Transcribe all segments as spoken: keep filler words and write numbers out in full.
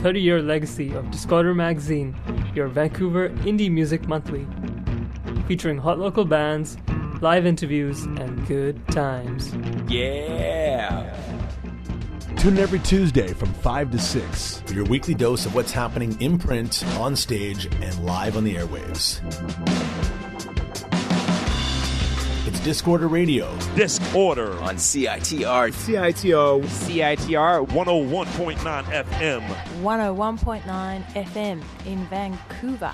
thirty-year legacy of Discorder Magazine, your Vancouver indie music monthly, featuring hot local bands, live interviews, and good times. Yeah! Tune in every Tuesday from five to six for your weekly dose of what's happening in print, on stage, and live on the airwaves. It's Discorder Radio. Discorder on C I T R. C I T O. C I T R. one oh one point nine F M. one oh one point nine F M in Vancouver.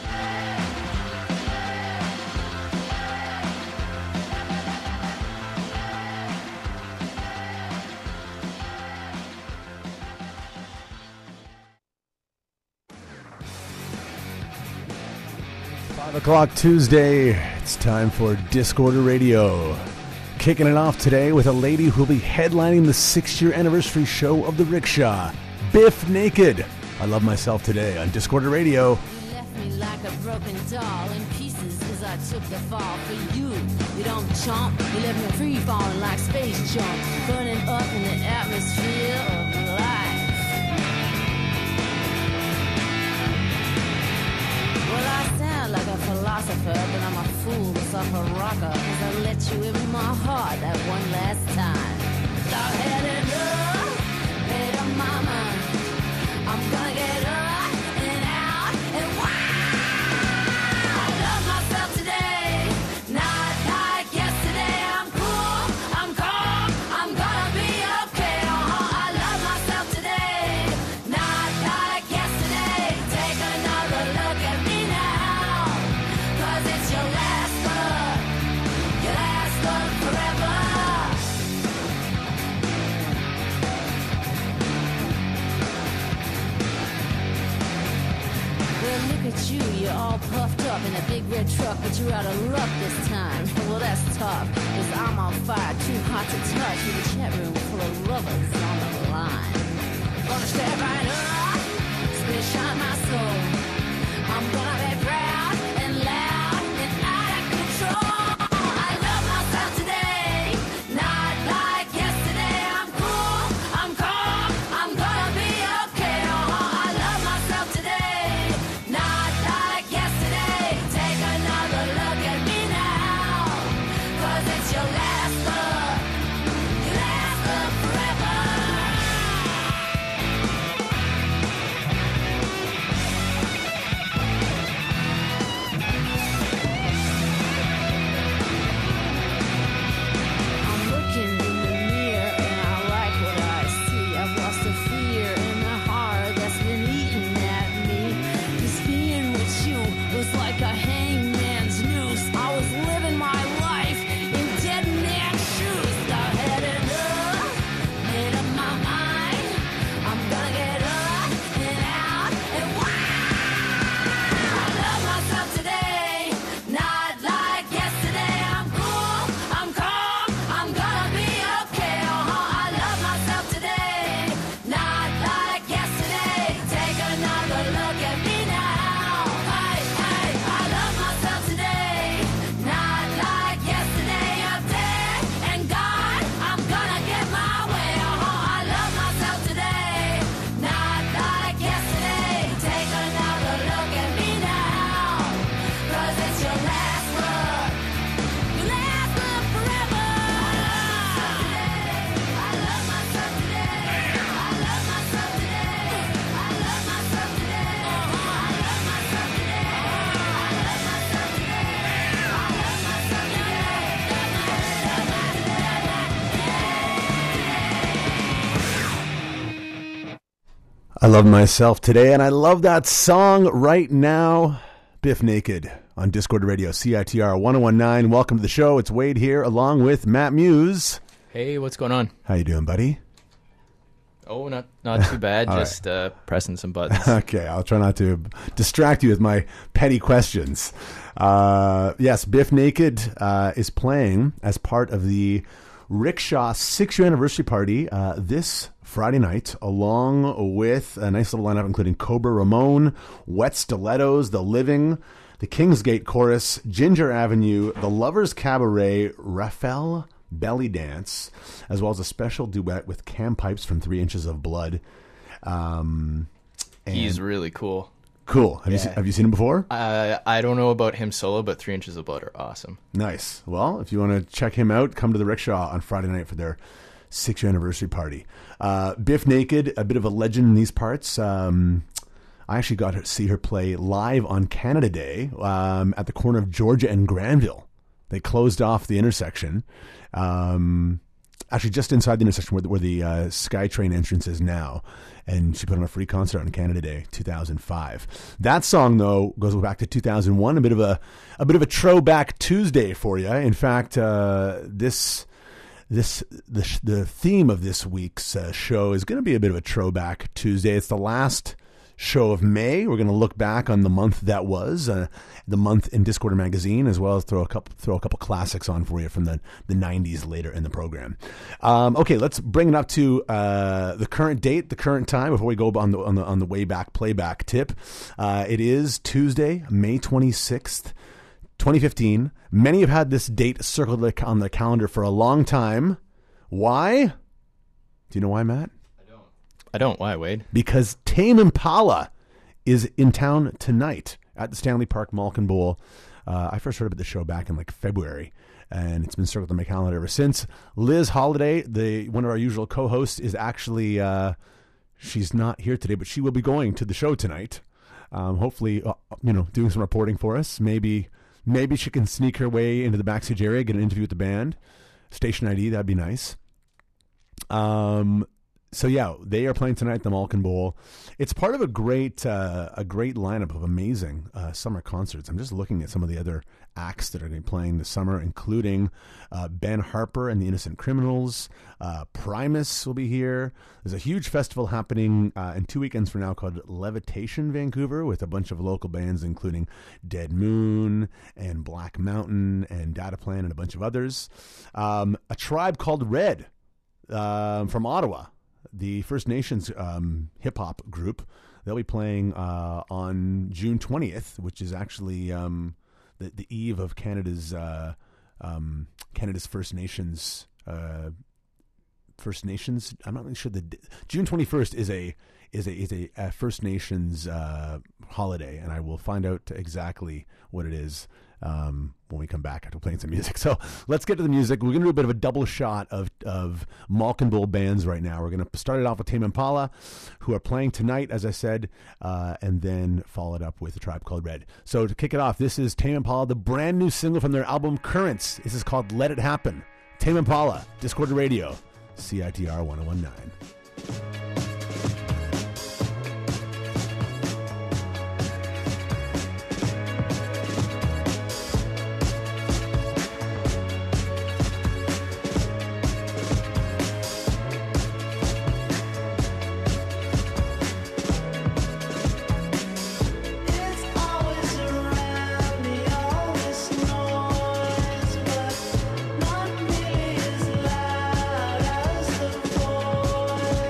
five o'clock Tuesday, it's time for Discorder Radio. Kicking it off today with a lady who'll be headlining the six-year anniversary show of the Rickshaw, Biff Naked. I Love Myself today on Discorder Radio. You left me like a broken doll in pieces as I took the fall for you. You don't chomp, you left me free falling like space jump, burning up in the atmosphere of life. Well, I sound like a philosopher, but I'm a fool, myself a rocker, cause I let you in my heart that one last time. Start heading up, hey mama, I'm gonna get up and out and wow! I love myself today, not like yesterday. I'm cool, I'm calm, I'm gonna be okay. Uh-huh. I love myself today, not like yesterday. Take another look at me now, cause it's your last look, your last look forever. Well, look at you, you're all puffed up in a big red truck, but you're out of luck this time. Well, that's tough, cause I'm on fire, too hot to touch, with a chat room full of lovers on the line. Gonna step right up, spit shine my soul. I'm gonna be proud and loud and out of control. I love myself today, not like yesterday. I'm cool, I'm calm, I'm gonna be okay. Uh-huh. I love myself today, not like yesterday. Take another look at me now, cause it's your last look, your last look forever. I'm looking in the mirror and I like what I see. I've lost the fear and the horror that's been eating at me. Cause being with you was like a hangman's noose. I was living my life in dead man's shoes. Start heading up, made up my mind. I'm gonna get up and out and wow! I love myself today, not like yesterday. I'm cool, I'm calm, I'm gonna be okay. Uh-huh. I love myself today, not like yesterday. Take another look at me now. Hey, hey, I love myself today, not like yesterday. I'm dead and gone, I'm gonna get my way. Uh-huh. I love myself today, not like yesterday. Take another look at me now, cause it's your last look, your last look forever. I love myself today, I love myself today, I love myself today, I love myself today, I love myself today, I love myself today. I Love Myself today, and I love that song right now. Biff Naked on Discord Radio, C I T R one oh one point nine. Welcome to the show. It's Wade here, along with Matt Muse. Hey, what's going on? How you doing, buddy? Oh, not not too bad. All Just uh, pressing some buttons. Okay, I'll try not to distract you with my petty questions. Uh, yes, Biff Naked uh, is playing as part of the Rickshaw six-year anniversary party uh, this Friday night, along with a nice little lineup including Cobra Ramon, Wet Stilettos, The Living, the Kingsgate Chorus, Ginger Avenue, The Lovers Cabaret, Raphael Belly Dance, as well as a special duet with Cam Pipes from Three Inches of Blood. Um, He's really cool. Cool. Have, you, Yeah. se- have you seen him before? Uh, I don't know about him solo, but Three Inches of Blood are awesome. Nice. Well, if you want to check him out, come to the Rickshaw on Friday night for their six-year anniversary party. Uh, Biff Naked, a bit of a legend in these parts. Um, I actually got to see her play live on Canada Day um, at the corner of Georgia and Granville. They closed off the intersection. Um, actually, just inside the intersection where the, where the uh, SkyTrain entrance is now. And she put on a free concert on Canada Day, two thousand five. That song, though, goes back to two thousand one. A bit of a a bit of a throwback Tuesday for you. In fact, uh, this this the the theme of this week's uh, show is going to be a bit of a throwback Tuesday. It's the last show of May. We're going to look back on the month that was, uh, the month in Discorder magazine, as well as throw a couple throw a couple classics on for you from the, the nineties later in the program. Um, okay, let's bring it up to uh, the current date, the current time before we go on the on the on the way back playback tip. Uh, it is Tuesday, May twenty-sixth, twenty fifteen. Many have had this date circled on the calendar for a long time. Why? Do you know why, Matt? I don't. Why, Wade? Because Tame Impala is in town tonight at the Stanley Park Malkin Bowl. Uh, I first heard about the show back in like February, and it's been circled on my calendar ever since. Liz Holiday, the one of our usual co-hosts, is actually uh, she's not here today, but she will be going to the show tonight. Um, hopefully, uh, you know, doing some reporting for us. Maybe, maybe she can sneak her way into the backstage area, get an interview with the band. Station I D, that'd be nice. Um. So yeah, they are playing tonight at the Malkin Bowl. It's part of a great, uh, a great lineup of amazing uh, summer concerts. I'm just looking at some of the other acts that are going to be playing this summer, including uh, Ben Harper and the Innocent Criminals. Uh, Primus will be here. There's a huge festival happening uh, in two weekends from now called Levitation Vancouver, with a bunch of local bands, including Dead Moon and Black Mountain and Data Plan and a bunch of others. Um, a Tribe Called Red uh, from Ottawa, the First Nations um, hip-hop group. They'll be playing uh, on June twentieth, which is actually um, the, the eve of Canada's uh, um, Canada's First Nations uh, First Nations. I'm not really sure. The June twenty-first is a is a is a, a First Nations uh, holiday, and I will find out exactly what it is um, when we come back after playing some music. So let's get to the music. We're going to do a bit of a double shot of of Malkin Bowl bands right now. We're going to start it off with Tame Impala, who are playing tonight, as I said, uh, and then follow it up with A Tribe Called Red. So to kick it off, this is Tame Impala, the brand new single from their album Currents. This is called Let It Happen. Tame Impala, Discorder Radio, C I T R one oh one point nine. Not nearly as loud as the voice.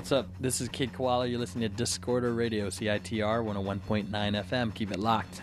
What's up? This is Kid Koala. You're listening to Discorder Radio, C I T R one oh one point nine F M. Keep it locked.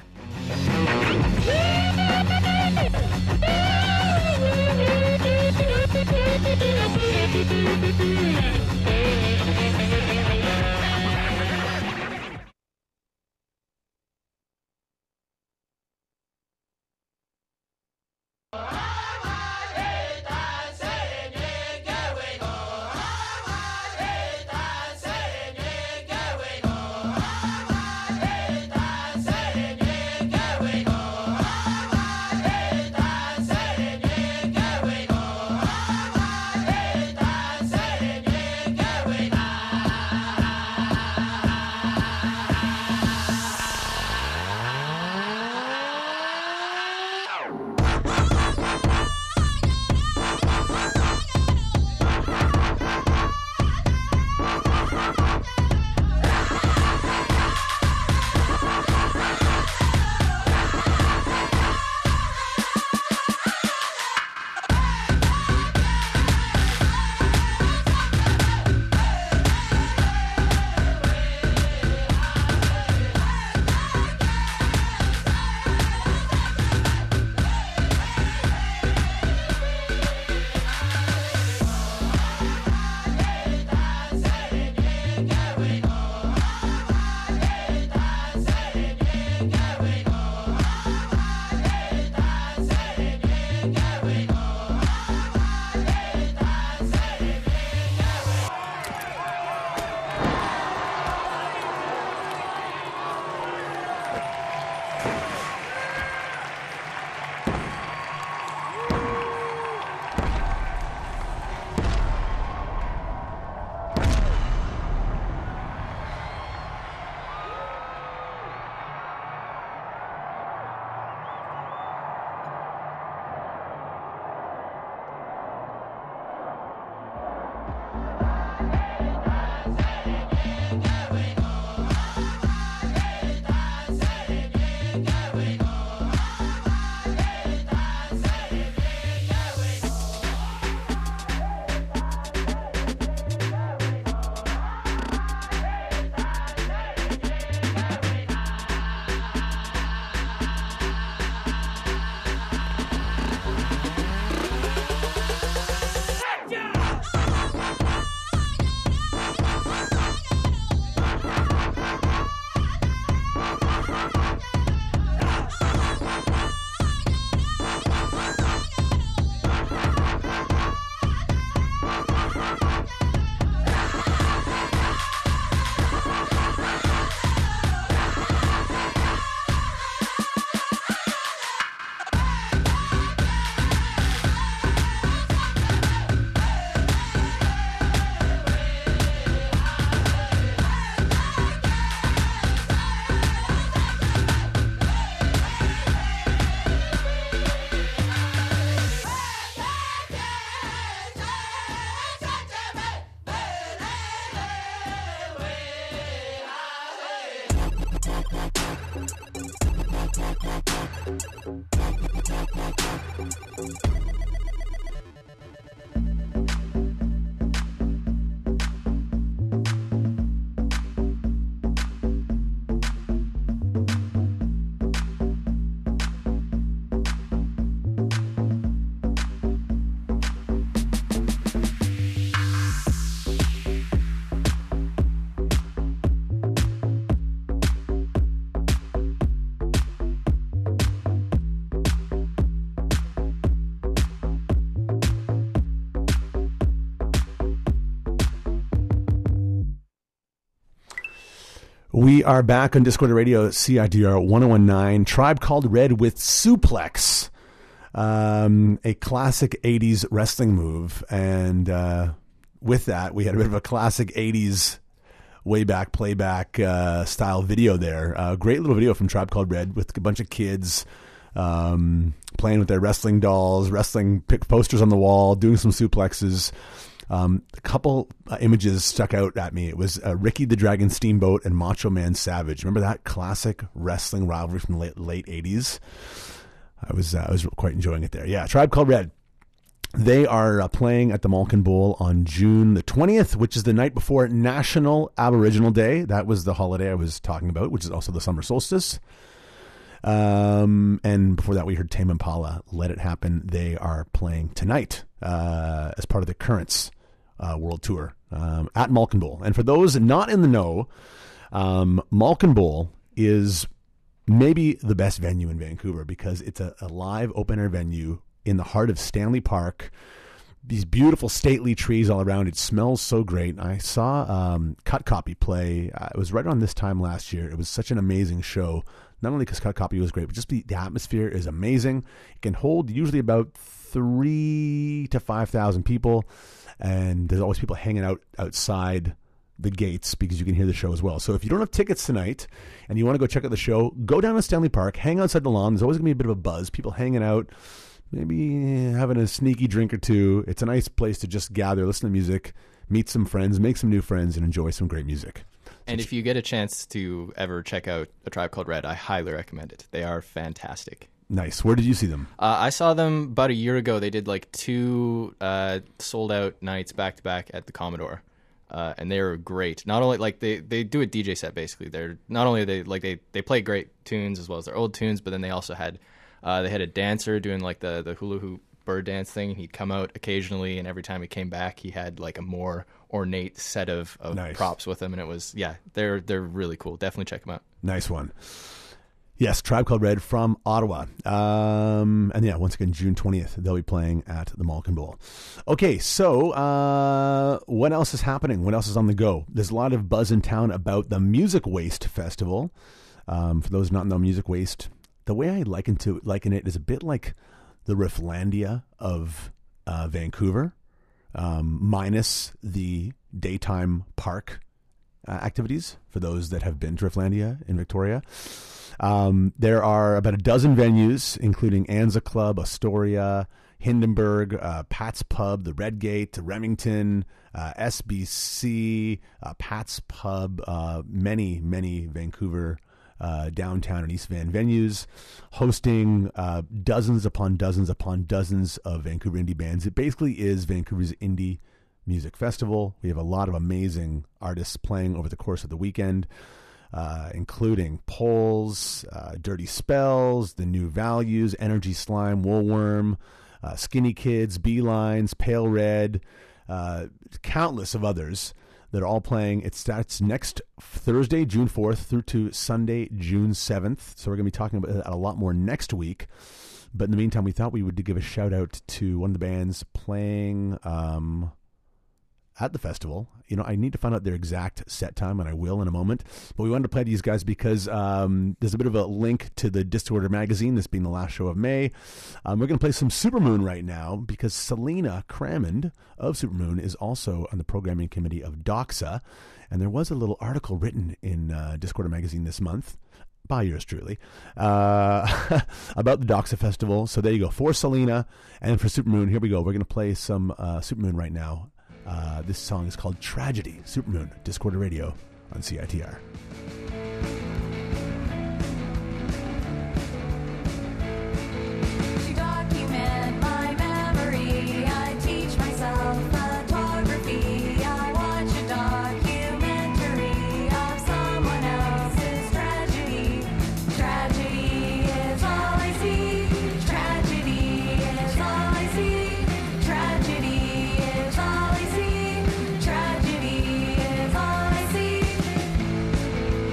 We are back on Discord Radio, C I D R one oh one point nine. Tribe Called Red with Suplex, um, a classic eighties wrestling move. And uh, with that, we had a bit of a classic eighties way back playback uh, style video there. Uh, great little video from Tribe Called Red with a bunch of kids um, playing with their wrestling dolls, wrestling pick posters on the wall, doing some suplexes. Um, a couple uh, images stuck out at me. It was uh, Ricky the Dragon Steamboat and Macho Man Savage. Remember that classic wrestling rivalry from the late, late eighties? I was uh, I was quite enjoying it there. Yeah, Tribe Called Red. They are uh, playing at the Malkin Bowl on June the twentieth, which is the night before National Aboriginal Day. That was the holiday I was talking about, which is also the summer solstice. Um, and before that, we heard Tame Impala, Let It Happen. They are playing tonight uh, as part of the Currents uh, World Tour um, at Malkin Bowl. And for those not in the know, um, Malkin Bowl is maybe the best venue in Vancouver because it's a, a live open-air venue in the heart of Stanley Park. These beautiful stately trees all around. It smells so great. I saw um, Cut Copy play. Uh, it was right around this time last year. It was such an amazing show. Not only because Cut Copy was great, but just the, the atmosphere is amazing. It can hold usually about three to five thousand people, and there's always people hanging out outside the gates because you can hear the show as well. So if you don't have tickets tonight and you want to go check out the show, go down to Stanley Park, hang outside the lawn. There's always going to be a bit of a buzz. People hanging out, maybe having a sneaky drink or two. It's a nice place to just gather, listen to music, meet some friends, make some new friends, and enjoy some great music. And if you get a chance to ever check out A Tribe Called Red, I highly recommend it. They are fantastic. Nice. Where did you see them? Uh, I saw them about a year ago. They did like two uh, sold-out nights back-to-back at the Commodore. Uh, and they were great. Not only like they, they do a D J set basically. They're not only they like they, they play great tunes as well as their old tunes, but then they also had uh, they had a dancer doing like the, the hula hoop bird dance thing. He'd come out occasionally, and every time he came back, he had like a more ornate set of, of Nice. props with him, and it was yeah, they're they're really cool. Definitely check them out. Nice one. Yes, Tribe Called Red from Ottawa. Um, and yeah, once again, June twentieth, they'll be playing at the Malkin Bowl. Okay, so uh, what else is happening? What else is on the go? There's a lot of buzz in town about the Music Waste Festival. Um, for those not know Music Waste, the way I liken to liken it is a bit like the Rifflandia of uh, Vancouver, um, minus the daytime park uh, activities for those that have been to Rifflandia in Victoria. Um, there are about a dozen venues, including Anza Club, Astoria, Hindenburg, uh, Pat's Pub, the Redgate, Remington, uh, S B C, uh, Pat's Pub, uh, many, many Vancouver uh, downtown and East Van venues, hosting uh, dozens upon dozens upon dozens of Vancouver indie bands. It basically is Vancouver's indie music festival. We have a lot of amazing artists playing over the course of the weekend. Uh, including Poles, uh, Dirty Spells, The New Values, Energy Slime, Woolworm, uh, Skinny Kids, Beelines, Pale Red, uh, countless of others that are all playing. It starts next Thursday, June fourth, through to Sunday, June seventh. So we're going to be talking about that a lot more next week. But in the meantime, we thought we would give a shout out to one of the bands playing um, at the festival. You know, I need to find out their exact set time, and I will in a moment. But we wanted to play these guys because um, there's a bit of a link to the Disorder magazine, this being the last show of May. Um, we're going to play some Supermoon right now because Selena Cramond of Supermoon is also on the programming committee of Doxa. And there was a little article written in uh, Disorder magazine this month by yours truly, uh, about the Doxa Festival. So there you go. For Selena and for Supermoon, here we go. We're going to play some uh, Supermoon right now. Uh, this song is called Tragedy. Supermoon, Discorder Radio on C I T R. To document my memory, I teach myself photography. I watch a documentary of someone else's tragedy. Tragedy is all I see. Tragedy is all I see. Tragedy is all I see. Tragedy is all I see.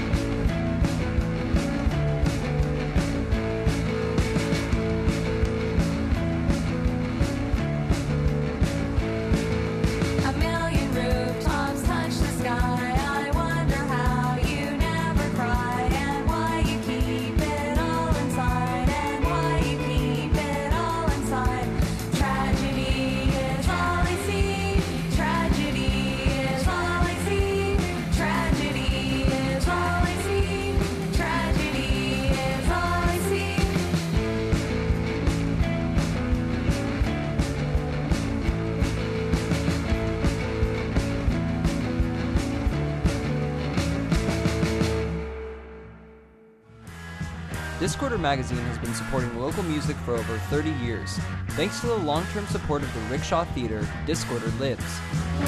Discorder Magazine has been supporting local music for over thirty years. Thanks to the long-term support of the Rickshaw Theater, Discorder lives.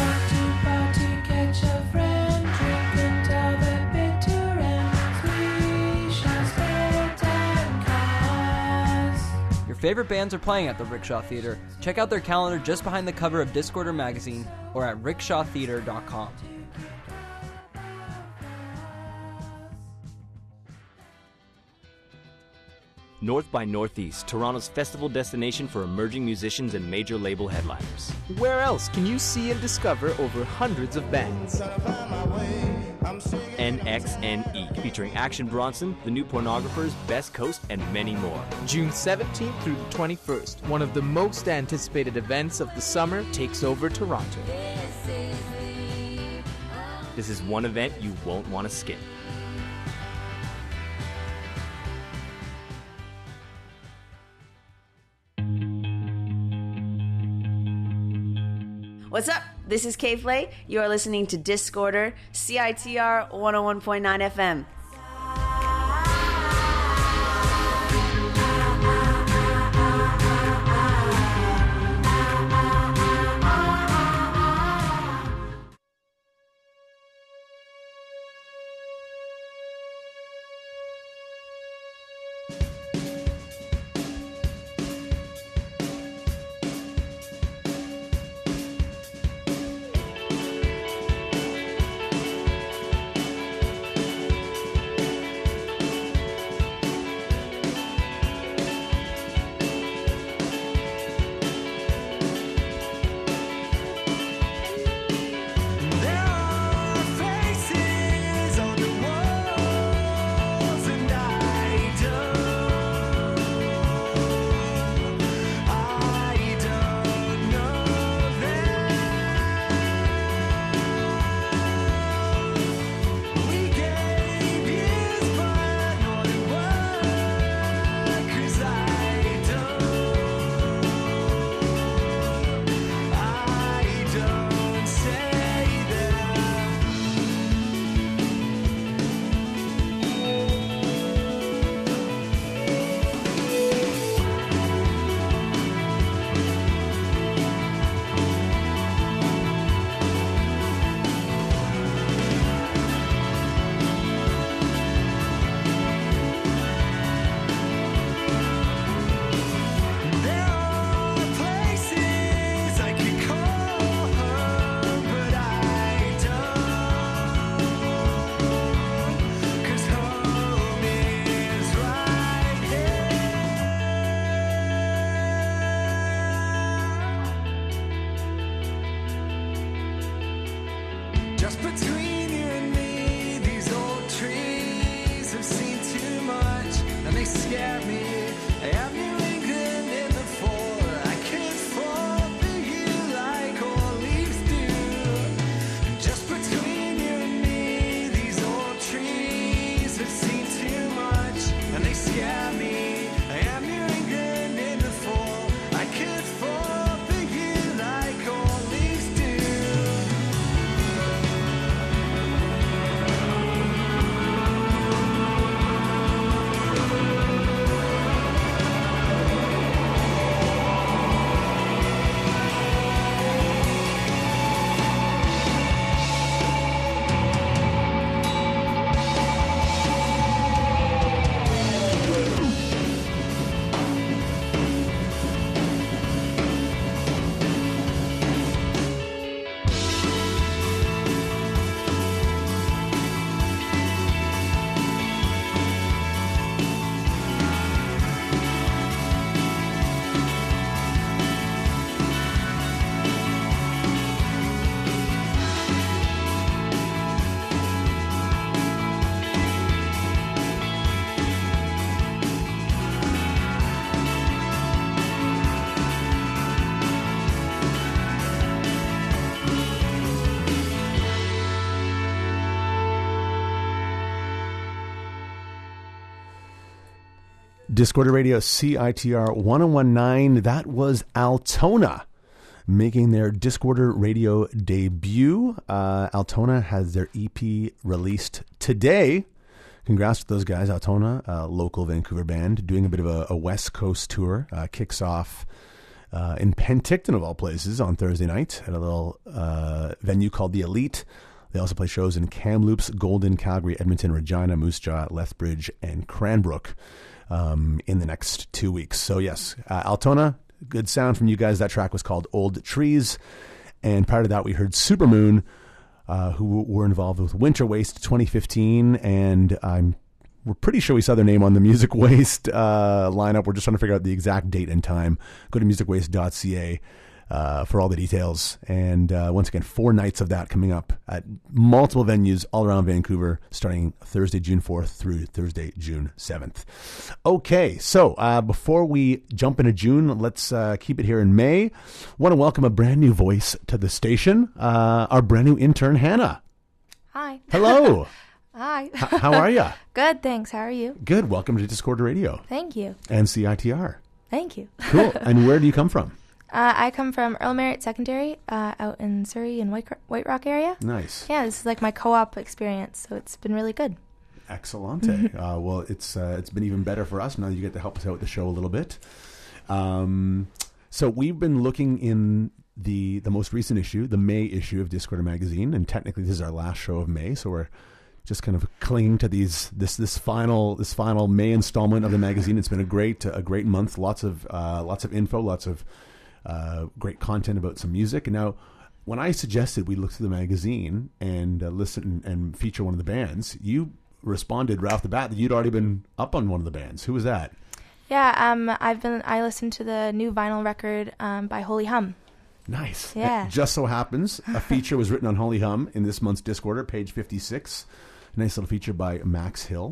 Your favorite bands are playing at the Rickshaw Theater. Check out their calendar just behind the cover of Discorder Magazine or at rickshaw theater dot com. North by Northeast, Toronto's festival destination for emerging musicians and major label headliners. Where else can you see and discover over hundreds of bands? N X N E, featuring Action Bronson, The New Pornographers, Best Coast, and many more. June seventeenth through the twenty-first, one of the most anticipated events of the summer takes over Toronto. This is one event you won't want to skip. What's up? This is Kay Flay. You are listening to Discorder, C I T R one oh one point nine F M. Discorder Radio, C I T R one oh one point nine. That was Altona making their Discorder Radio debut. Uh, Altona has their E P released today. congrats to those guys. Altona, a local Vancouver band, doing a bit of a, a West Coast tour. Uh, kicks off uh, in Penticton, of all places, on Thursday night at a little uh, venue called The Elite. They also play shows in Kamloops, Golden, Calgary, Edmonton, Regina, Moose Jaw, Lethbridge, and Cranbrook um, in the next two weeks. So, yes, uh, Altona, good sound from you guys. That track was called Old Trees. And prior to that, we heard Supermoon, uh, who were involved with Winter Waste twenty fifteen. And I'm we're pretty sure we saw their name on the Music Waste uh, lineup. We're just trying to figure out the exact date and time. Go to music waste dot c a. Uh, for all the details. And uh, once again, four nights of that coming up at multiple venues all around Vancouver, starting Thursday, June fourth through Thursday, June seventh. Okay, so uh, before we jump into June, let's uh, keep it here in May. Want to welcome a brand new voice to the station, uh, our brand new intern, Hannah. Hi. Hello. Hi. H- how are you? Good, thanks. How are you? Good. Welcome to Discord Radio. Thank you. And C I T R. Thank you. Cool. And where do you come from? Uh, I come from Earl Merritt Secondary uh, out in Surrey and White, White Rock area. Nice. Yeah, this is like my co-op experience, so it's been really good. Excellent. uh, well, it's uh, it's been even better for us now that you get to help us out with the show a little bit. Um, so we've been looking in the the most recent issue, the May issue of Discorder Magazine, and technically this is our last show of May, so we're just kind of clinging to these this this final this final May installment of the magazine. It's been a great a great month. Lots of uh, lots of info, lots of Uh, great content about some music. And now, when I suggested we look through the magazine and uh, listen and feature one of the bands, you responded right off the bat that you'd already been up on one of the bands. Who was that? Yeah, um, I've been. I listened to the new vinyl record um, by Holy Hum. Nice. Yeah. It just so happens a feature was written on Holy Hum in this month's Discorder, page fifty-six. A nice little feature by Max Hill.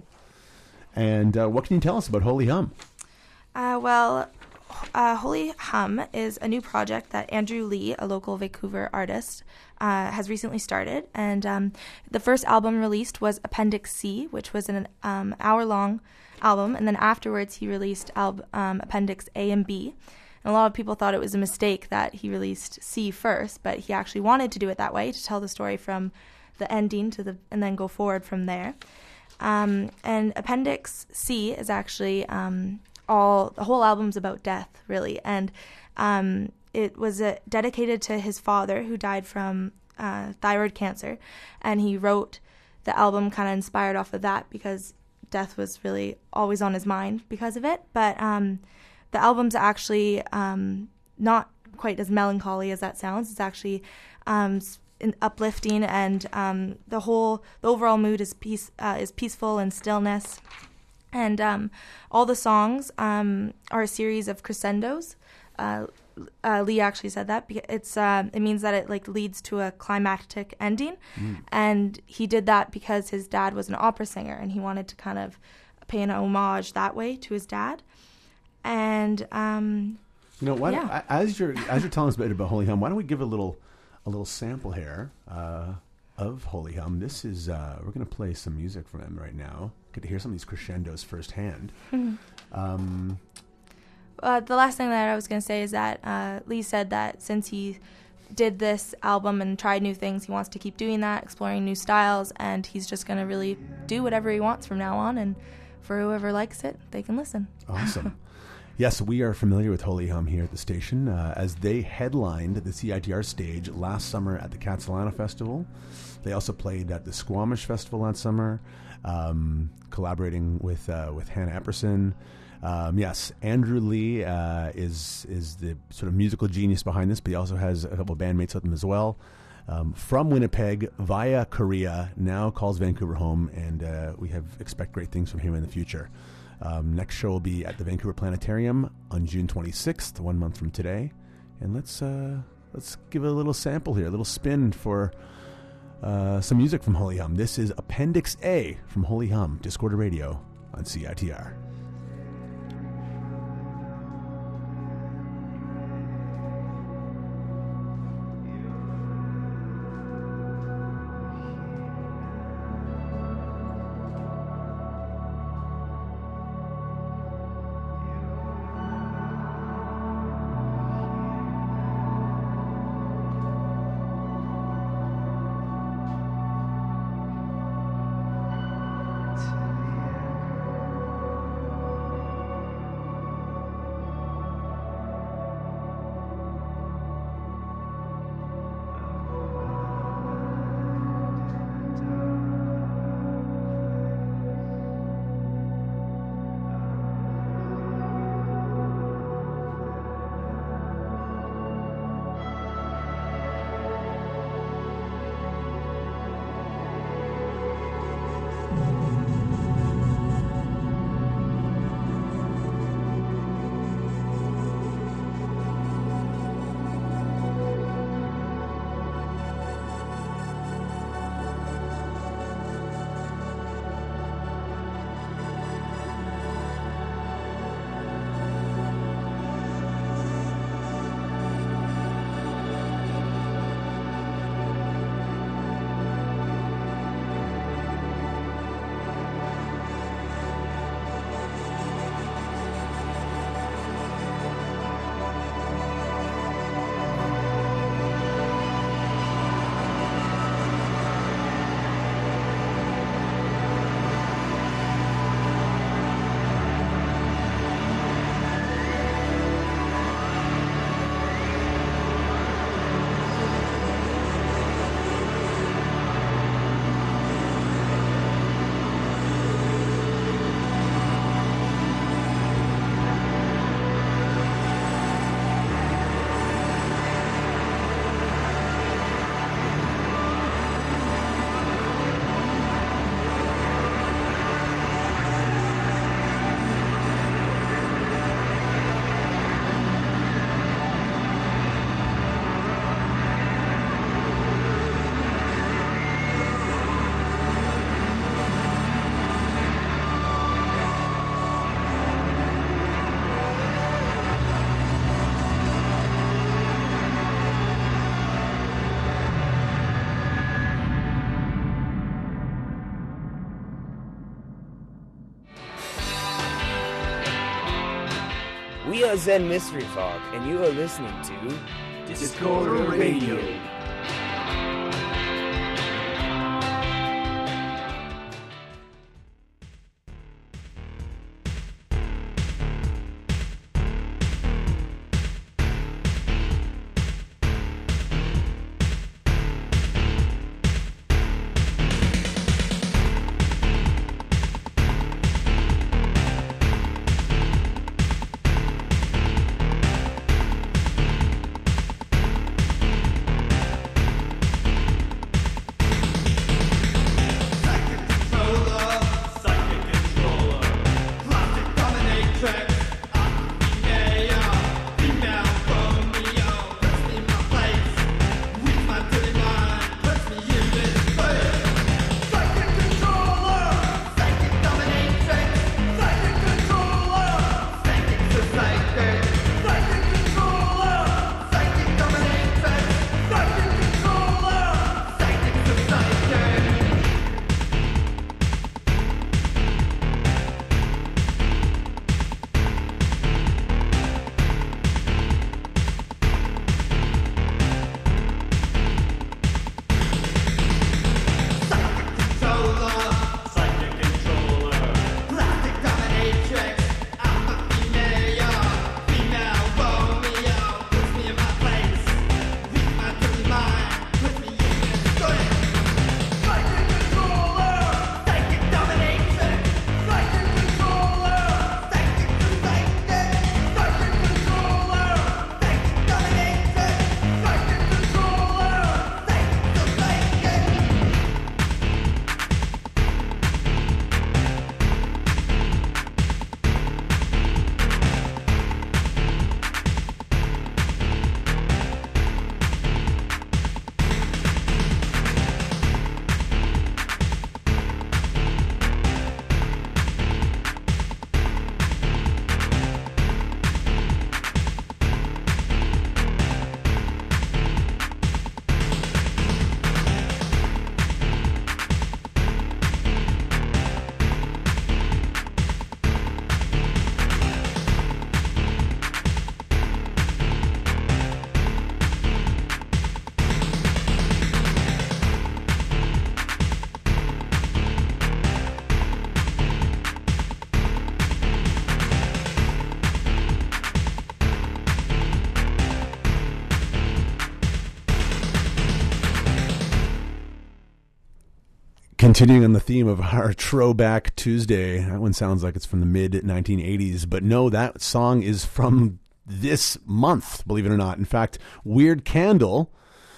And uh, what can you tell us about Holy Hum? Uh, well. Uh, Holy Hum is a new project that Andrew Lee, a local Vancouver artist, uh, has recently started. And um, the first album released was Appendix C, which was an um, hour-long album. And then afterwards, he released al- um, Appendix A and B. And a lot of people thought it was a mistake that he released C first, but he actually wanted to do it that way, to tell the story from the ending to the and then go forward from there. Um, and Appendix C is actually... Um, all the whole album's about death, really, and um, it was uh, dedicated to his father, who died from uh, thyroid cancer, and he wrote the album kind of inspired off of that because death was really always on his mind because of it. But um, the album's actually um, not quite as melancholy as that sounds. It's actually um, uplifting, and um, the whole the overall mood is peace uh, is peaceful and stillness. And um, all the songs um, are a series of crescendos. Uh, uh, Lee actually said that. It's uh, it means that it like leads to a climactic ending. Mm. And he did that because his dad was an opera singer, and he wanted to kind of pay an homage that way to his dad. And um, you know what? Yeah. As you're as you're telling us a bit about Holy Hum, why don't we give a little a little sample here uh, of Holy Hum? This is uh, we're going to play some music from him right now. Get to hear some of these crescendos firsthand. Mm-hmm. Um, uh, the last thing that I was going to say is that uh, Lee said that since he did this album and tried new things, he wants to keep doing that, exploring new styles, and he's just going to really do whatever he wants from now on. And for whoever likes it, they can listen. Awesome. Yes, we are familiar with Holy Hum here at the station uh, as they headlined the C I T R stage last summer at the Catalana Festival. They also played at the Squamish Festival that summer, um, collaborating with uh, with Hannah Epperson. Um, yes, Andrew Lee uh, is is the sort of musical genius behind this, but he also has a couple of bandmates with him as well. Um, from Winnipeg via Korea, now calls Vancouver home, and uh, we have expect great things from him in the future. Um, next show will be at the Vancouver Planetarium on June twenty-sixth, one month from today. And let's uh, let's give it a little sample here, a little spin for uh, some music from Holy Hum. This is Appendix A from Holy Hum, Discorder Radio on C I T R. We are Zen Mystery Fog, and you are listening to Discorder Radio. Continuing on the theme of our Throwback Tuesday, that one sounds like it's from the mid nineteen eighties, but no, that song is from this month, believe it or not. In fact, Weird Candle,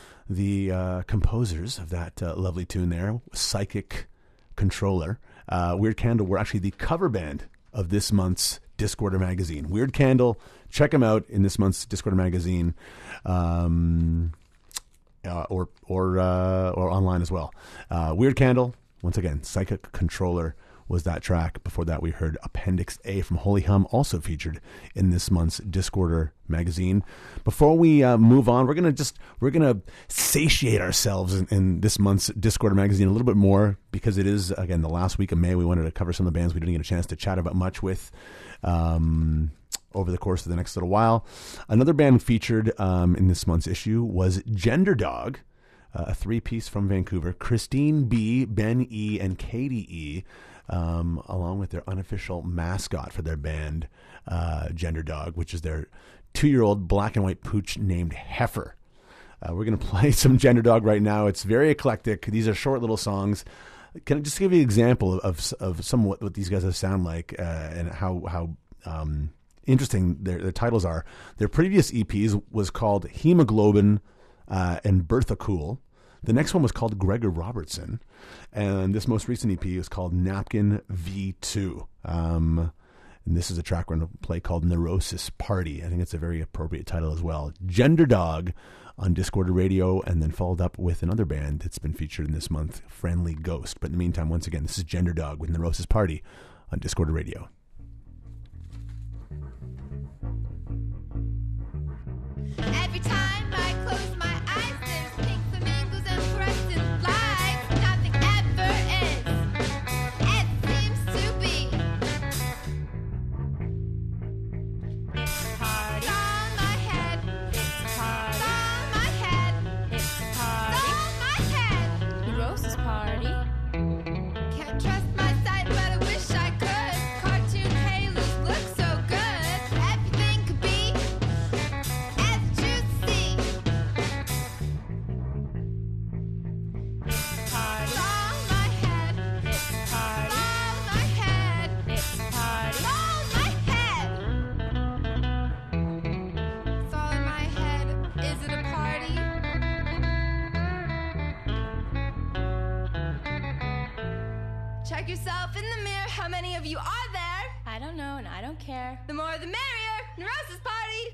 the uh, composers of that uh, lovely tune there, Psychic Controller, uh, Weird Candle were actually the cover band of this month's Discorder magazine. Weird Candle, check them out in this month's Discorder magazine. Um... Uh, or or uh, or online as well. Uh, Weird Candle, once again, Psychic Controller was that track. Before that, we heard Appendix A from Holy Hum, also featured in this month's Discorder magazine. Before we uh, move on, we're gonna just we're gonna satiate ourselves in, in this month's Discorder magazine a little bit more, because it is, again, the last week of May. We wanted to cover some of the bands we didn't get a chance to chat about much with. Um, over the course of the next little while. Another band featured um, in this month's issue was Gender Dog, uh, a three-piece from Vancouver. Christine B., Ben E., and Katie E., um, along with their unofficial mascot for their band, uh, Gender Dog, which is their two-year-old black and white pooch named Heifer. Uh, we're going to play some Gender Dog right now. It's very eclectic. These are short little songs. Can I just give you an example of of, of some what, what these guys sound like uh, and how... how um, interesting their, their titles are. Their previous E Ps was called Hemoglobin uh, and Bertha Cool. The next one was called Gregor Robertson. And this most recent E P is called Napkin V two. Um, and this is a track we're going to play called Neurosis Party. I think it's a very appropriate title as well. Gender Dog on Discorder Radio, and then followed up with another band that's been featured in this month, Friendly Ghost. But in the meantime, once again, this is Gender Dog with Neurosis Party on Discorder Radio. Every time I close my eyes, there's pink flamingos and fluorescent lights. Nothing ever ends. It seems to be. yourself in the mirror. How many of you are there? I don't know and I don't care. The more the merrier. Neurosis party.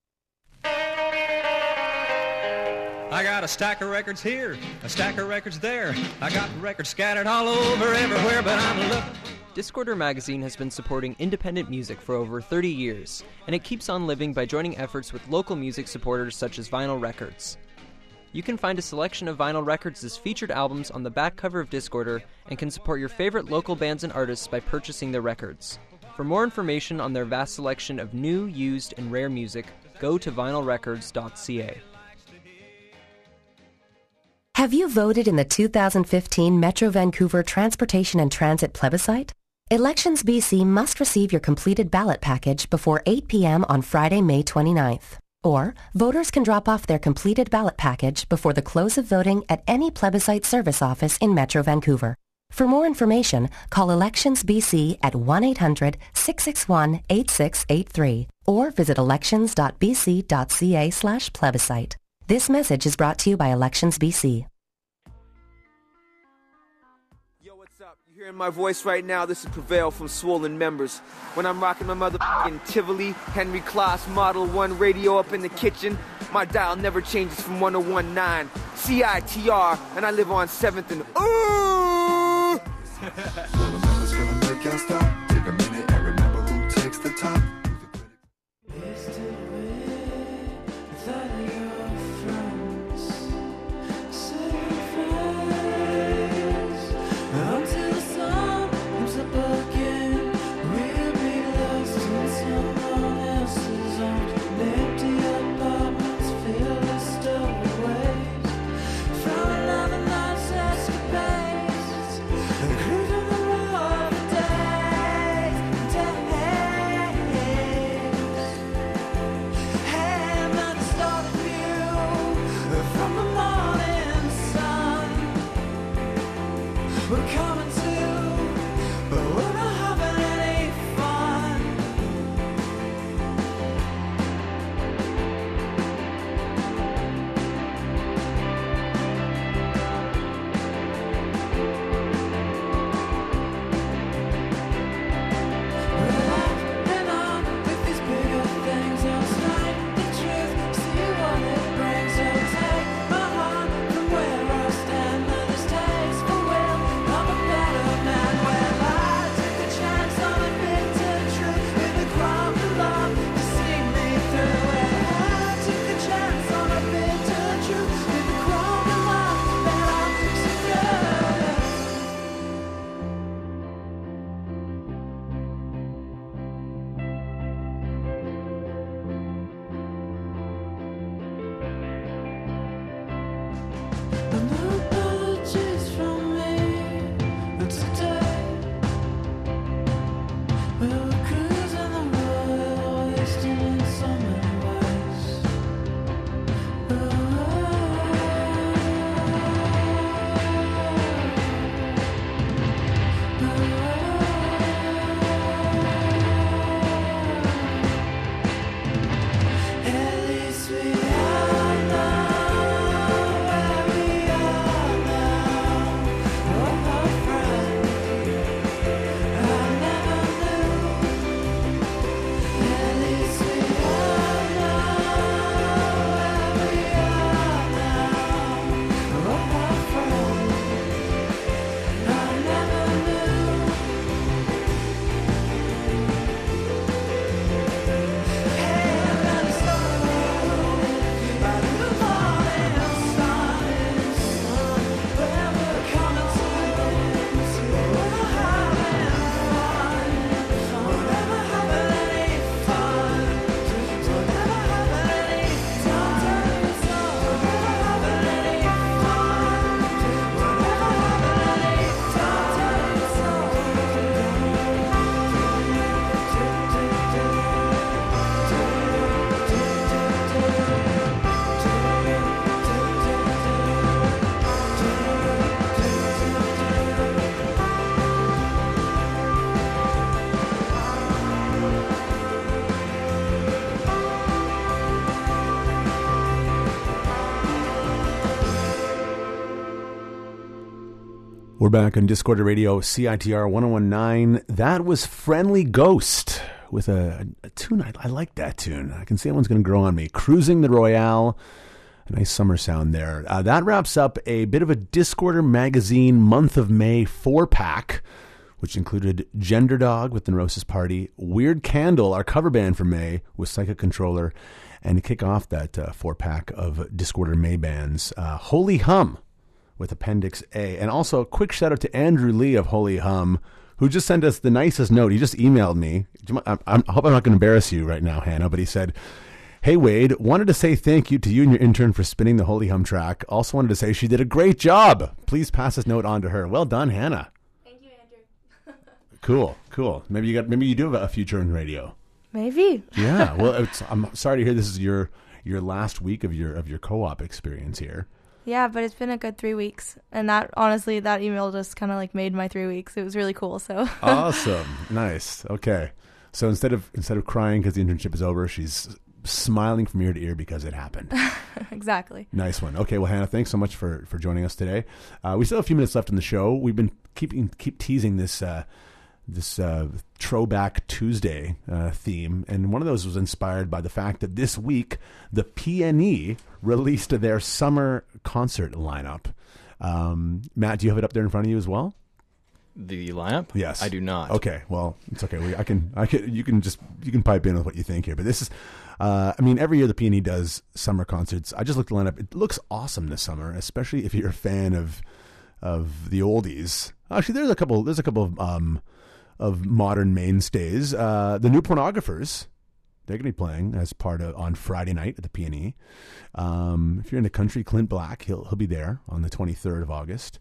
I got a stack of records here, a stack of records there. I got records scattered all over everywhere, but I'm looking. Discorder Magazine has been supporting independent music for over thirty years, and it keeps on living by joining efforts with local music supporters such as Vinyl Records. You can find a selection of Vinyl Records' featured albums on the back cover of Discorder and can support your favorite local bands and artists by purchasing their records. For more information on their vast selection of new, used, and rare music, go to vinyl records dot c a. Have you voted in the two thousand fifteen Metro Vancouver Transportation and Transit Plebiscite? Elections B C must receive your completed ballot package before eight p.m. on Friday, May twenty-ninth. Or, voters can drop off their completed ballot package before the close of voting at any plebiscite service office in Metro Vancouver. For more information, call Elections B C at one eight hundred six six one eight six eight three or visit elections dot b c dot c a slash plebiscite. This message is brought to you by Elections B C. You're hearing my voice right now. This is Prevail from Swollen Members. When I'm rocking my motherfucking Tivoli Henry Class Model one radio up in the kitchen, my dial never changes from one oh one point nine C I T R, and I live on seventh and ooh! Swollen Members gonna make y'all stop. Take a minute and remember who takes the top. Escapades, cruising the road of the day. We're back on Discorder Radio, C I T R one oh one point nine. That was Friendly Ghost with a, a tune. I, I like that tune. I can see that one's going to grow on me. Cruising the Royale. A nice summer sound there. Uh, that wraps up a bit of a Discorder Magazine month of May four-pack, which included Gender Dog with the Neurosis Party, Weird Candle, our cover band for May, with Psychic Controller, and to kick off that uh, four-pack of Discorder May bands, uh, Holy Hum with Appendix A. And also a quick shout out to Andrew Lee of Holy Hum, who just sent us the nicest note. He just emailed me. I, I hope I'm not going to embarrass you right now, Hannah, but he said, "Hey Wade, wanted to say thank you to you and your intern for spinning the Holy Hum track. Also wanted to say she did a great job. Please pass this note on to her." Well done, Hannah. Thank you, Andrew. Cool, cool. Maybe you got. Maybe you do have a future in radio. Maybe. Yeah. Well, it's, I'm sorry to hear this is your your last week of your of your co-op experience here. Yeah, but it's been a good three weeks. And that, honestly, that email just kind of like made my three weeks. It was really cool, so. Awesome. Nice. Okay. So instead of instead of crying because the internship is over, she's smiling from ear to ear because it happened. Exactly. Nice one. Okay, well, Hannah, thanks so much for, for joining us today. Uh, we still have a few minutes left in the show. We've been keeping keep teasing this uh, this uh, Throwback Tuesday uh, theme, and one of those was inspired by the fact that this week the P N E released their summer concert lineup. Um, Matt, do you have it up there in front of you as well? The lineup? Yes, I do not. Okay, well, it's okay. We, I can, I can, you can just, you can pipe in with what you think here. But this is, uh, I mean, every year the P N E does summer concerts. I just looked at the lineup. It looks awesome this summer, especially if you're a fan of, of the oldies. Actually, there's a couple, there's a couple of, um, of modern mainstays. Uh, the New Pornographers, they're going to be playing as part of on Friday night at the P N E. Um, if you're into country, Clint Black, he'll he'll be there on the twenty-third of August.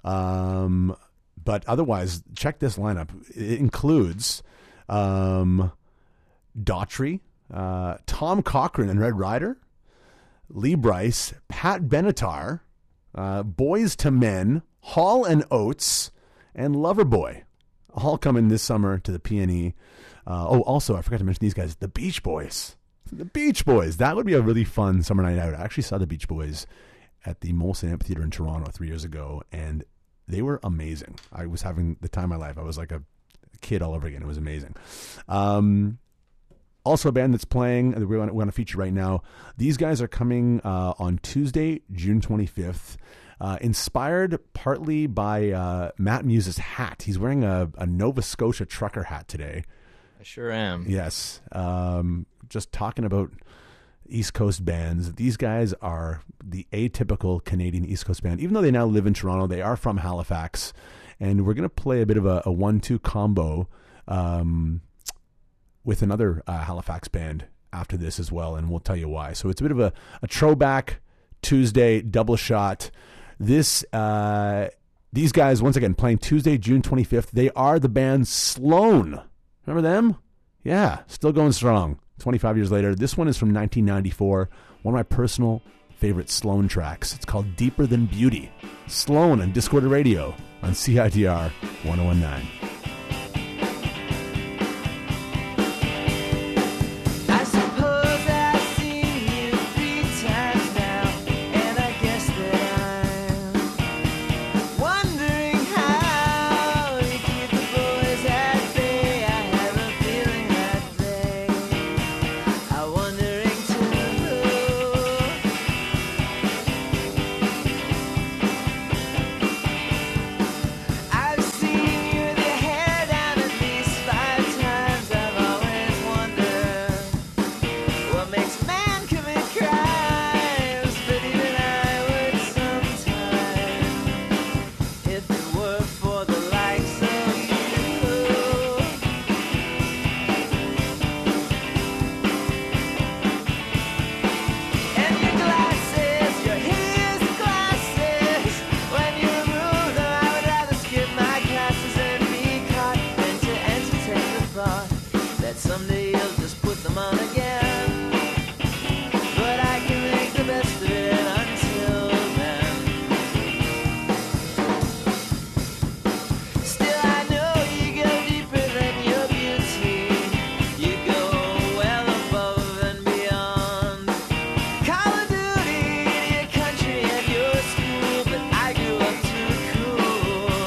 Um, but otherwise, check this lineup. It includes um, Daughtry, uh, Tom Cochrane and Red Rider, Lee Bryce, Pat Benatar, uh, Boys to Men, Hall and Oates, and Loverboy. All coming this summer to the P N E. Uh, oh, also, I forgot to mention these guys, the Beach Boys. The Beach Boys. That would be a really fun summer night out. I actually saw the Beach Boys at the Molson Amphitheater in Toronto three years ago, and they were amazing. I was having the time of my life. I was like a kid all over again. It was amazing. Um, also, a band that's playing, that we want, we want to feature right now. These guys are coming uh, on Tuesday, June twenty-fifth. Uh, inspired partly by uh, Matt Muse's hat. He's wearing a, a Nova Scotia trucker hat today. I sure am. Yes. Um, just talking about East Coast bands. These guys are the atypical Canadian East Coast band. Even though they now live in Toronto, they are from Halifax. And we're going to play a bit of a, a one two combo um, with another uh, Halifax band after this as well, and we'll tell you why. So it's a bit of a, a throwback Tuesday double shot. This, uh, these guys, once again, playing Tuesday, June twenty-fifth. They are the band Sloan. Remember them? Yeah, still going strong. twenty-five years later. This one is from nineteen ninety-four. One of my personal favorite Sloan tracks. It's called Deeper Than Beauty. Sloan on Discorder Radio on C I T R one oh one point nine. Call of Duty, your country and your school, but I grew up too cool.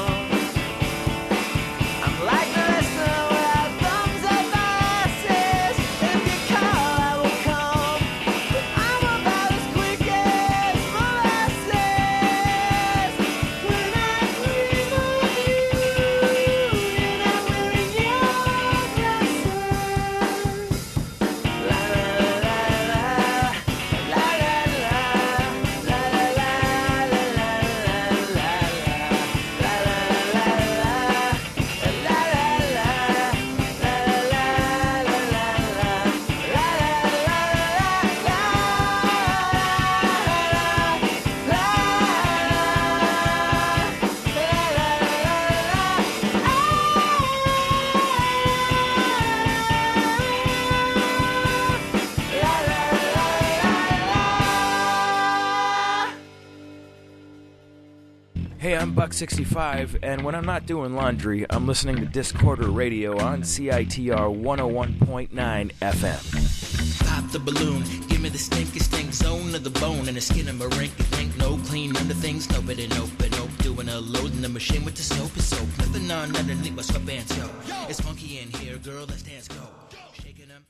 I'm Buck sixty-five, and when I'm not doing laundry, I'm listening to Discorder Radio on C I T R one oh one point nine F M. Pop the balloon, give me the stinky stink zone of the bone and the skin of my rinky dink. No clean under things, nobody nope, but nope. Doing a load in the machine with the soap and soap. Nothing on underneath my sweatpants, yo. It's funky in here, girl, let's dance, go. Shaking them.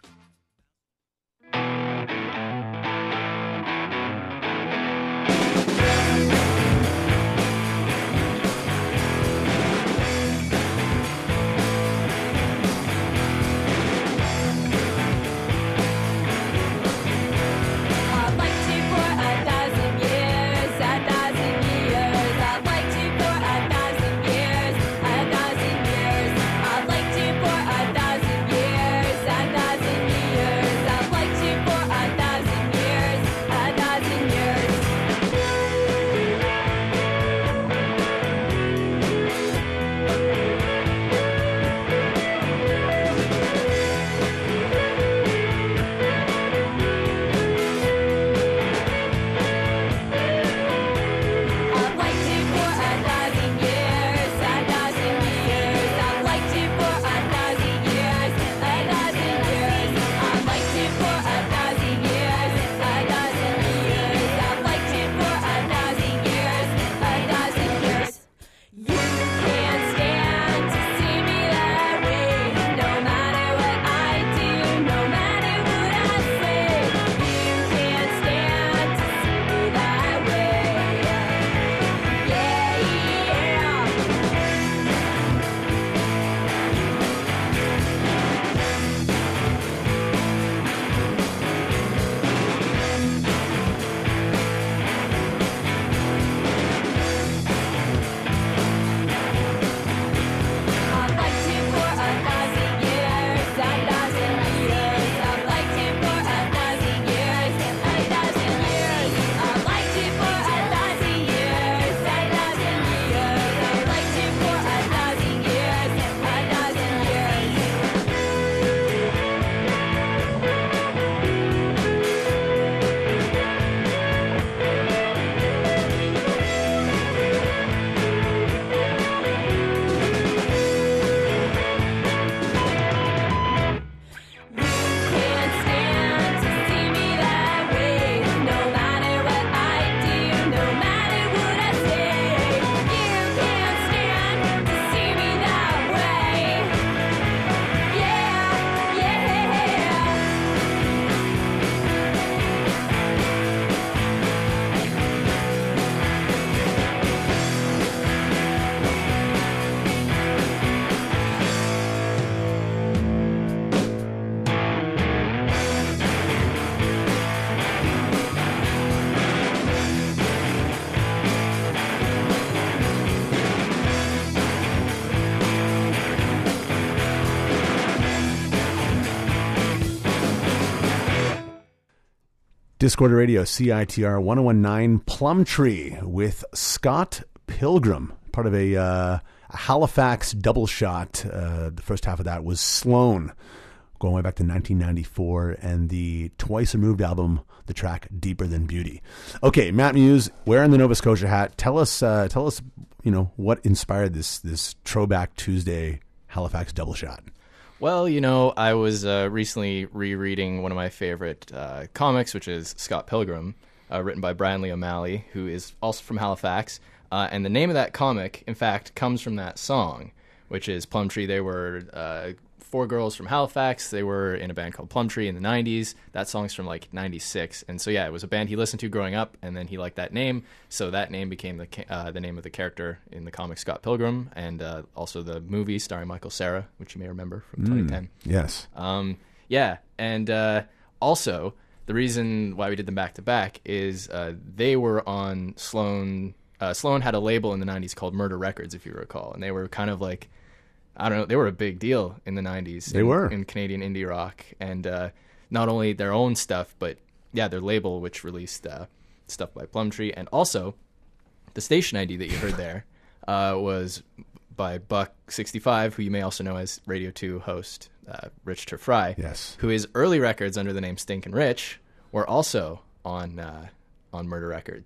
Discorder Radio, C I T R one oh one point nine Plumtree with Scott Pilgrim, part of a, uh, a Halifax double shot. Uh, the first half of that was Sloan, going way back to nineteen ninety-four, and the twice removed album, the track Deeper Than Beauty. Okay, Matt Muse, wearing the Nova Scotia hat, tell us, uh, tell us, you know, what inspired this this Throwback Tuesday Halifax double shot. Well, you know, I was uh, recently rereading one of my favorite uh, comics, which is Scott Pilgrim, uh, written by Brian Lee O'Malley, who is also from Halifax. Uh, and the name of that comic, in fact, comes from that song, which is Plumtree. They were uh, four girls from Halifax. They were in a band called Plumtree in the nineties. That song's from like ninety-six. And so, yeah, it was a band he listened to growing up, and then he liked that name. So that name became the uh, the name of the character in the comic Scott Pilgrim, and uh, also the movie starring Michael Cera, which you may remember from twenty ten. Mm, yes. Um, yeah, and uh, also the reason why we did them back-to-back is uh, they were on Sloan... Uh, Sloan had a label in the nineties called Murder Records, if you recall, and they were kind of like, I don't know, they were a big deal in the nineties. They in, were. In Canadian indie rock. And uh, not only their own stuff, but, yeah, their label, which released uh, stuff by Plumtree. And also, the station I D that you heard there uh, was by Buck sixty-five, who you may also know as Radio two host uh, Rich Terfry. Yes. Who his early records under the name Stinkin' Rich were also on uh, on Murder Records.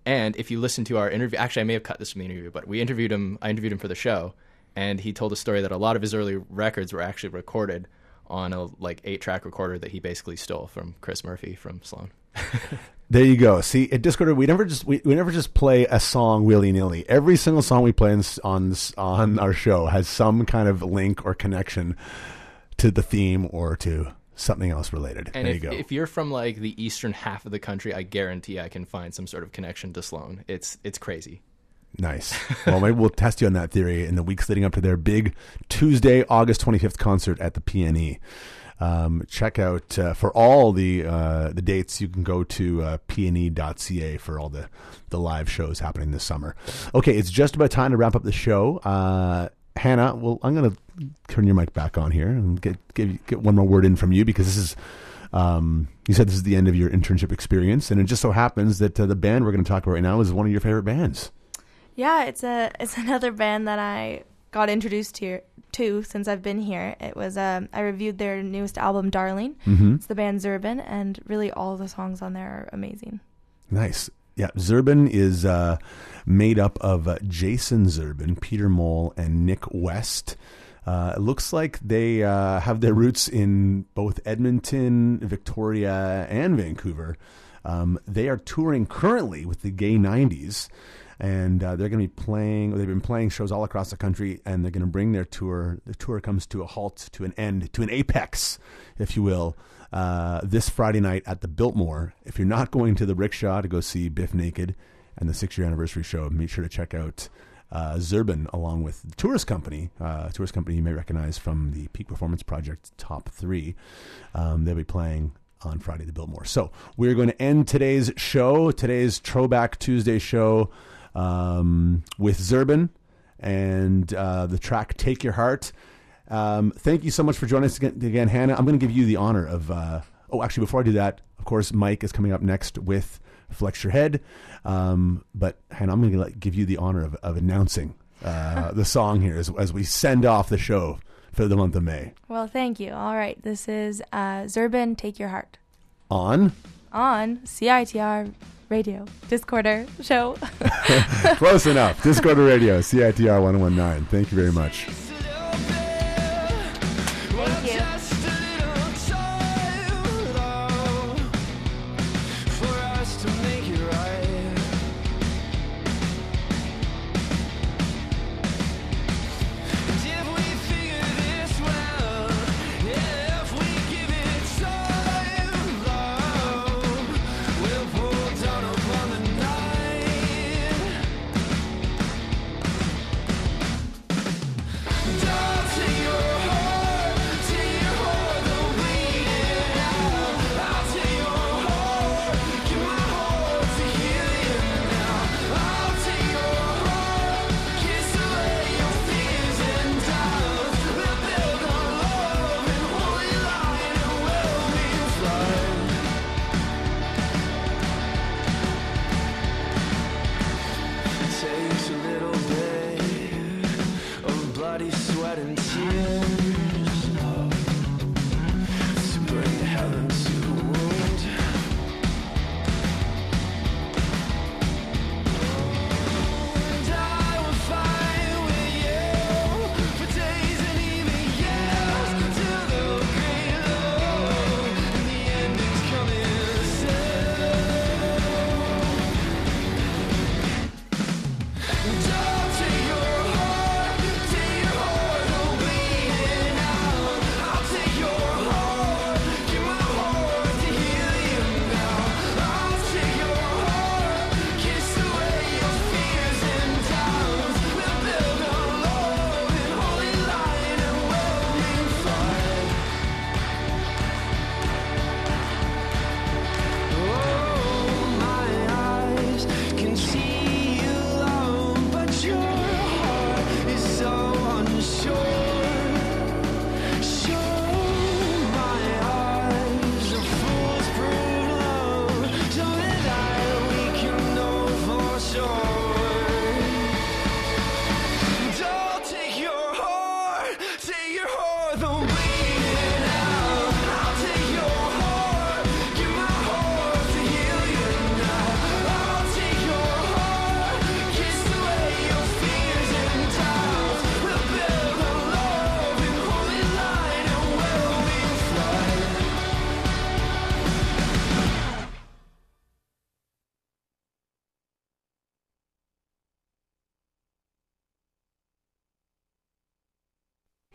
And if you listen to our interview, actually, I may have cut this from the interview, but we interviewed him. I interviewed him for the show, and he told a story that a lot of his early records were actually recorded on a like eight-track recorder that he basically stole from Chris Murphy from Sloan. There you go. See, at Discorder, we never just we, we never just play a song willy nilly. Every single song we play in, on on our show has some kind of link or connection to the theme or to something else related. And there if, you go. if you're from like the eastern half of the country, I guarantee I can find some sort of connection to Sloan. It's it's crazy. Nice. Well, maybe we'll test you on that theory in the weeks leading up to their big Tuesday, August twenty-fifth concert at the P N E. Um, check out uh, for all the uh, the dates. You can go to uh, p n e dot c a for all the, the live shows happening this summer. Okay, it's just about time to wrap up the show. Uh, Hannah, well, I'm going to turn your mic back on here and get get, get one more word in from you, because this is, um, you said this is the end of your internship experience, and it just so happens that uh, the band we're going to talk about right now is one of your favorite bands. Yeah, it's a it's another band that I got introduced to to since I've been here. It was um, I reviewed their newest album, Darling. Mm-hmm. It's the band Zurban, and really all the songs on there are amazing. Nice. Yeah, Zurban is uh, made up of uh, Jason Zurban, Peter Mole, and Nick West. Uh, it looks like they uh, have their roots in both Edmonton, Victoria, and Vancouver. Um, they are touring currently with the Gay nineties. And uh, they're going to be playing, they've been playing shows all across the country, and they're going to bring their tour. The tour comes to a halt, to an end, to an apex, if you will, uh, this Friday night at the Biltmore. If you're not going to the Rickshaw to go see Biff Naked and the six-year anniversary show, make sure to check out uh, Zurban along with the Tourist Company, uh, Tourist Company you may recognize from the Peak Performance Project Top three. Um, they'll be playing on Friday at the Biltmore. So we're going to end today's show, today's Throwback Tuesday show, Um, with Zurban and uh, the track Take Your Heart. Um, thank you so much for joining us again, again Hannah. I'm going to give you the honor of, uh, oh, actually, before I do that, of course, Mike is coming up next with Flex Your Head. Um, but Hannah, I'm going to give you the honor of, of announcing uh, the song here as, as we send off the show for the month of May. Well, thank you. All right, this is uh, Zurban, Take Your Heart. On? On C I T R Radio, Discorder show. Close enough. Discorder Radio, C I T R one oh one nine. Thank you very much. Thank you. Take your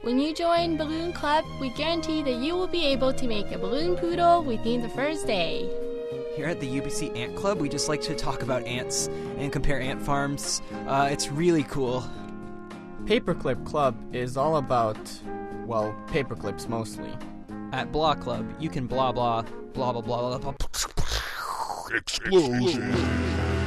When you join Balloon Club, we guarantee that you will be able to make a balloon poodle within the first day. Here at the U B C Ant Club, we just like to talk about ants and compare ant farms. Uh, it's really cool. Paperclip Club is all about, well, paperclips mostly. At Blah Club, you can blah blah, blah blah blah blah blah. Explosion.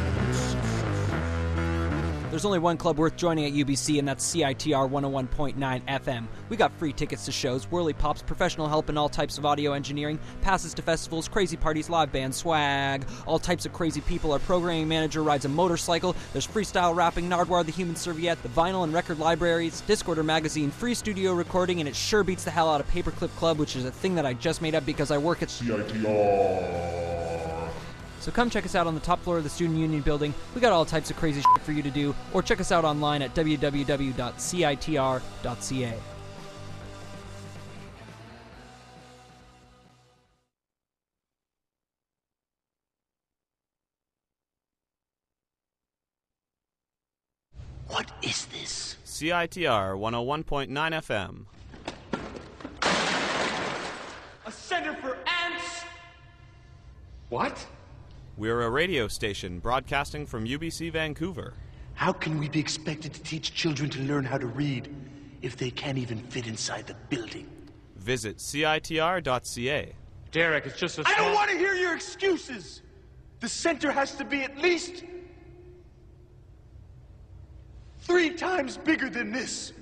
There's only one club worth joining at U B C, and that's C I T R one oh one point nine F M. We got free tickets to shows, whirly pops, professional help in all types of audio engineering, passes to festivals, crazy parties, live band swag, all types of crazy people. Our programming manager rides a motorcycle. There's freestyle rapping, Nardwar the Human Serviette, the vinyl and record libraries, Discorder magazine, free studio recording, and it sure beats the hell out of Paperclip Club, which is a thing that I just made up because I work at C I T R. So come check us out on the top floor of the Student Union building. We got all types of crazy shit for you to do. Or check us out online at w w w dot c i t r dot c a. What is this? C I T R one oh one point nine F M. A center for ants? What? We're a radio station broadcasting from U B C Vancouver. How can we be expected to teach children to learn how to read if they can't even fit inside the building? Visit C I T R dot c a. Derek, it's just a I don't want to hear your excuses! The center has to be at least three times bigger than this.